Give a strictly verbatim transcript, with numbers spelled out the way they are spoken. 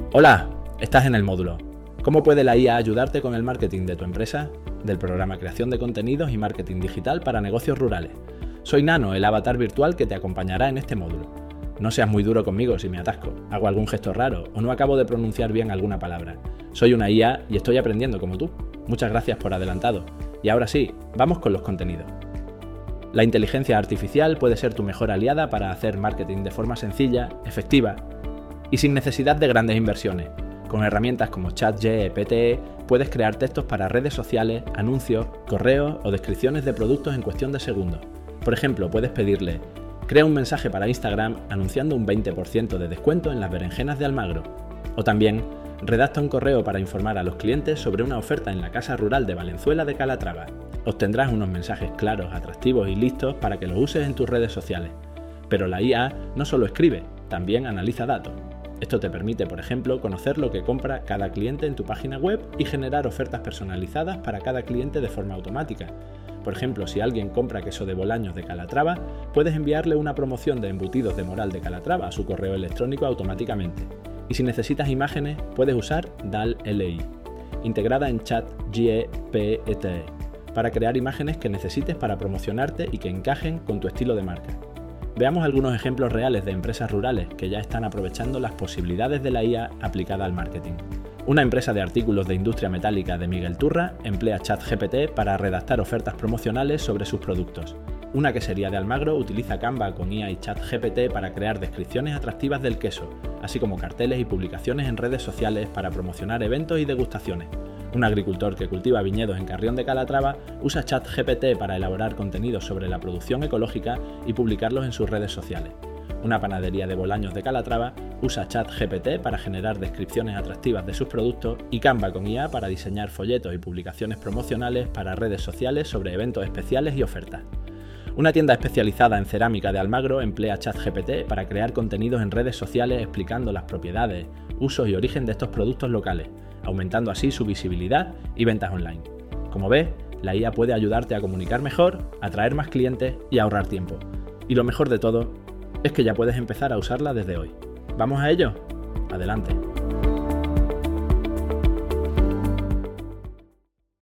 Hola, estás en el módulo. ¿Cómo puede la I A ayudarte con el marketing de tu empresa? Del programa Creación de Contenidos y Marketing Digital para Negocios Rurales. Soy Nano, el avatar virtual que te acompañará en este módulo. No seas muy duro conmigo si me atasco, hago algún gesto raro o no acabo de pronunciar bien alguna palabra. Soy una I A y estoy aprendiendo como tú. Muchas gracias por adelantado. Y ahora sí, vamos con los contenidos. La inteligencia artificial puede ser tu mejor aliada para hacer marketing de forma sencilla, efectiva y sin necesidad de grandes inversiones. Con herramientas como ChatGPT puedes crear textos para redes sociales, anuncios, correos o descripciones de productos en cuestión de segundos. Por ejemplo, puedes pedirle: crea un mensaje para Instagram anunciando un veinte por ciento de descuento en las berenjenas de Almagro. O también, redacta un correo para informar a los clientes sobre una oferta en la casa rural de Valenzuela de Calatrava. Obtendrás unos mensajes claros, atractivos y listos para que los uses en tus redes sociales. Pero la I A no solo escribe, también analiza datos. Esto te permite, por ejemplo, conocer lo que compra cada cliente en tu página web y generar ofertas personalizadas para cada cliente de forma automática. Por ejemplo, si alguien compra queso de Bolaños de Calatrava, puedes enviarle una promoción de embutidos de Moral de Calatrava a su correo electrónico automáticamente. Y si necesitas imágenes, puedes usar D A L L I, integrada en ChatGPT, para crear imágenes que necesites para promocionarte y que encajen con tu estilo de marca. Veamos algunos ejemplos reales de empresas rurales que ya están aprovechando las posibilidades de la I A aplicada al marketing. Una empresa de artículos de industria metálica de Miguel Turra emplea ChatGPT para redactar ofertas promocionales sobre sus productos. Una quesería de Almagro utiliza Canva con I A y ChatGPT para crear descripciones atractivas del queso, así como carteles y publicaciones en redes sociales para promocionar eventos y degustaciones. Un agricultor que cultiva viñedos en Carrión de Calatrava usa ChatGPT para elaborar contenidos sobre la producción ecológica y publicarlos en sus redes sociales. Una panadería de Bolaños de Calatrava usa ChatGPT para generar descripciones atractivas de sus productos y Canva con I A para diseñar folletos y publicaciones promocionales para redes sociales sobre eventos especiales y ofertas. Una tienda especializada en cerámica de Almagro emplea ChatGPT para crear contenidos en redes sociales explicando las propiedades, usos y origen de estos productos locales, aumentando así su visibilidad y ventas online. Como ves, la I A puede ayudarte a comunicar mejor, atraer más clientes y ahorrar tiempo. Y lo mejor de todo es que ya puedes empezar a usarla desde hoy. ¿Vamos a ello? Adelante.